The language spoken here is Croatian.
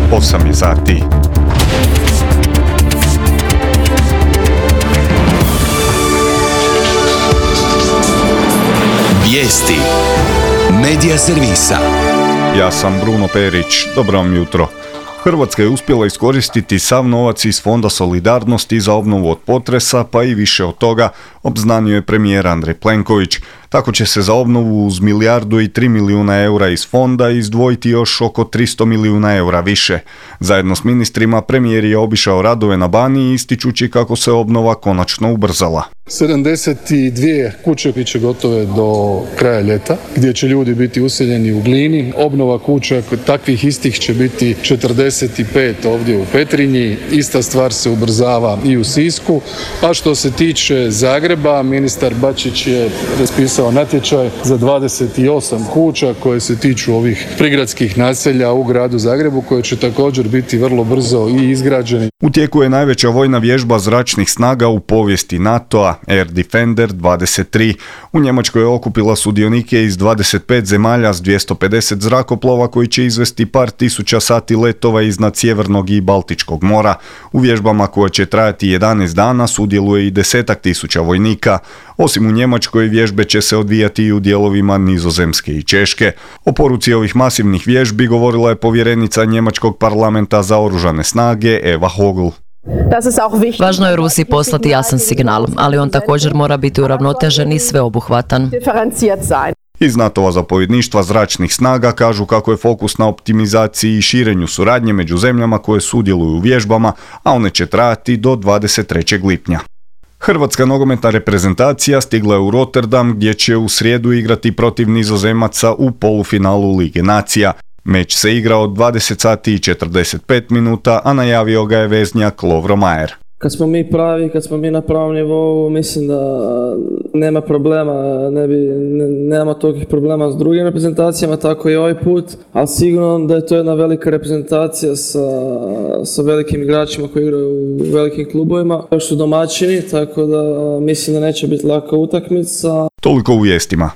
8 je sati. Vijesti Medija servisa. Ja sam Bruno Perić, dobro vam jutro. Hrvatska je uspjela iskoristiti sav novac iz Fonda solidarnosti za obnovu od potresa, pa i više od toga, obznanio je premijer Andrej Plenković. Tako će se za obnovu uz 1,3 milijarde eura iz fonda izdvojiti još oko 300 milijuna eura više. Zajedno s ministrima premijer je obišao radove na Baniji ističući kako se obnova konačno ubrzala. 72 kuće bit će gotove do kraja ljeta, gdje će ljudi biti useljeni u Glini. Obnova kuća takvih istih će biti 45 ovdje u Petrinji. Ista stvar se ubrzava i u Sisku. A što se tiče Zagreba, ministar Bačić je raspisao natječaj za 28 kuća koje se tiču ovih prigradskih naselja u gradu Zagrebu, koje će također biti vrlo brzo i izgrađeni. U tijeku je najveća vojna vježba zračnih snaga u povijesti NATO-a, Air Defender 23. U Njemačkoj je okupila sudionike iz 25 zemalja s 250 zrakoplova koji će izvesti par tisuća sati letova iznad Sjevernog i Baltičkog mora. U vježbama koje će trajati 11 dana sudjeluje i 10.000 vojnika. Osim u Njemačkoj, vježbe će se odvijati i u dijelovima Nizozemske i Češke. O poruci ovih masivnih vježbi govorila je povjerenica Njemačkog parlamenta za oružane snage Eva Hogl. Važno je Rusiji poslati jasan signal, ali on također mora biti uravnotežen i sveobuhvatan. Iz NATO-va zapovjedništva zračnih snaga kažu kako je fokus na optimizaciji i širenju suradnje među zemljama koje sudjeluju u vježbama, a one će trajati do 23. lipnja. Hrvatska nogometna reprezentacija stigla je u Rotterdam gdje će u srijedu igrati protiv Nizozemaca u polufinalu Lige nacija. Meč se igra od 20 sati i 45 minuta, a najavio ga je veznjak Lovro Majer. Kad smo mi pravi, kad smo mi na pravom nivou, mislim da nema problema, nemamo tolikih problema s drugim reprezentacijama, tako i ovaj put, ali sigurno da je to jedna velika reprezentacija sa velikim igračima koji igraju u velikim klubovima. Još su domaćini, tako da mislim da neće biti laka utakmica. Toliko u vijestima.